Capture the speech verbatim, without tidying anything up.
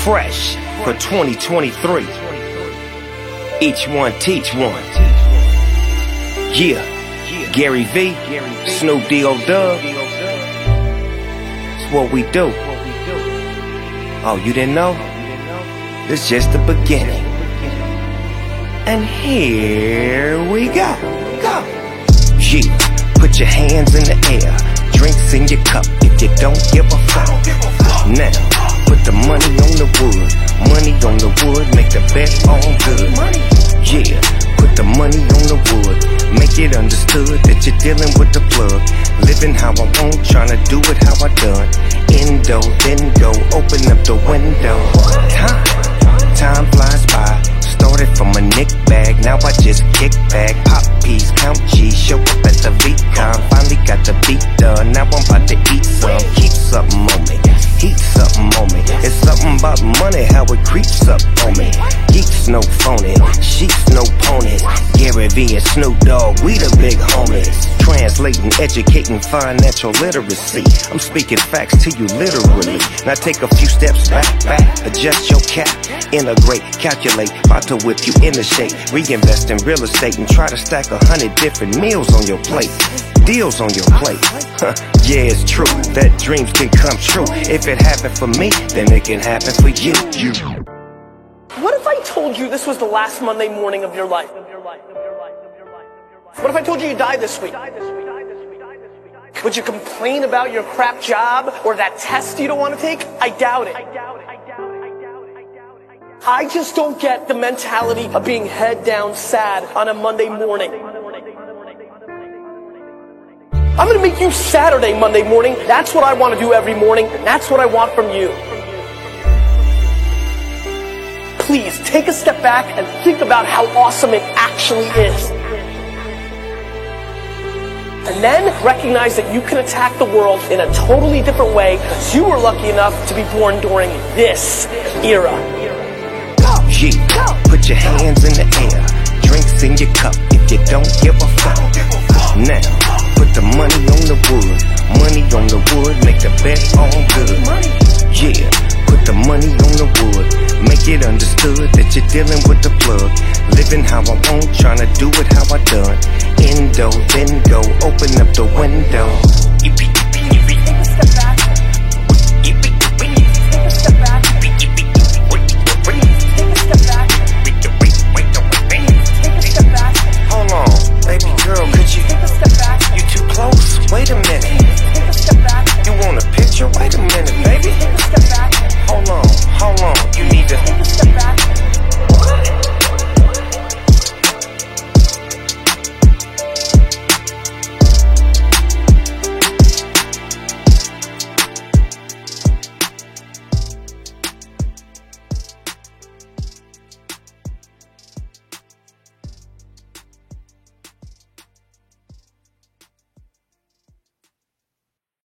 fresh for twenty twenty-three. Each one teach one. Yeah, Gary V, Snoop D-O Dub. It's what we do. Oh, you didn't know? It's just the beginning. And here we go. Go. Yeah, put your hands in the air. Drinks in your cup if you don't give a fuck. Now, put the money on the wood. Money on the wood, make the bet all good. Yeah, put the money on the wood. Make it understood that you're dealing with the plug. Living how I want, tryna do it how I done. Endo, then go, open up the window. Time, time flies by. Started from a nick bag, now I just kick back. Pop peas, count G's, show up at the V-Con. Finally got the beat done, now I'm about to eat some. Keep something on me, heat something on me. It's something about money, how it creeps up on me. Geeks no phony, sheets no ponies. Gary V and Snoop Dogg, we the big homies. Translating, educating financial literacy. I'm speaking facts to you literally. Now take a few steps back, back, adjust your cap. Integrate, calculate, about to whip you into shape. Reinvest in real estate and try to stack a hundred different meals on your plate. Deals on your plate. Huh, yeah, it's true that dreams can come true. If it happened for me, then it can happen for you. you. What if I told you this was the last Monday morning of your life? What if I told you you died this week? Would you complain about your crap job or that test you don't want to take? I doubt it. I just don't get the mentality of being head down sad on a Monday morning. I'm gonna make you Saturday Monday morning. That's what I want to do every morning, and that's what I want from you. Please take a step back and think about how awesome it actually is. And then recognize that you can attack the world in a totally different way because you were lucky enough to be born during this era. Yeah, put your hands in the air. Drinks in your cup if you don't give a fuck. Now, put the money on the wood. Money on the wood, make the bet all good. Yeah, put the money on the wood. Make it understood that you're dealing with the plug. Living how I want, tryna do it how I done. Endo, then go, open up the window. Take a step back. Take a step back. Take a step back. Take a step back. Hold on, baby girl, could you? Take a step back. You too close? Wait a minute. Take a step back. You want a picture? Wait a minute, baby. Take a step back. Hold on, hold on. You need to Take a step back.